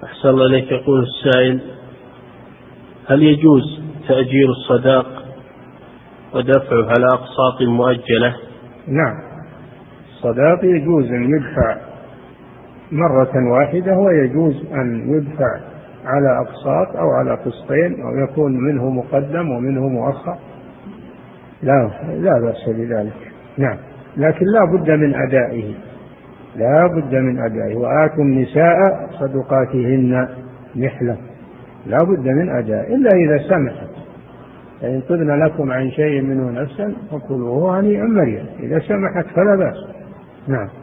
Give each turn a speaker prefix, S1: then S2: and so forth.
S1: أحسن الله إليك. يقول السائل: هل يجوز تأجير الصداق ودفعه على أقساط مؤجلة؟
S2: نعم، الصداق يجوز أن يدفع مرة واحدة، ويجوز أن يدفع على أقساط أو على قسطين، أو يكون منه مقدم ومنه مؤخر، لا بأس بذلك. نعم، لكن لا بد من أدائه، لا بد من أدائه. وآتوا النساء صدقاتهن نحلة، لا بد من أداء إلا إذا سمحت. فإن طبن لكم عن شيء منه نفسا فكلوه هنيئا مريئا، إذا سمحت فلا بأس. نعم.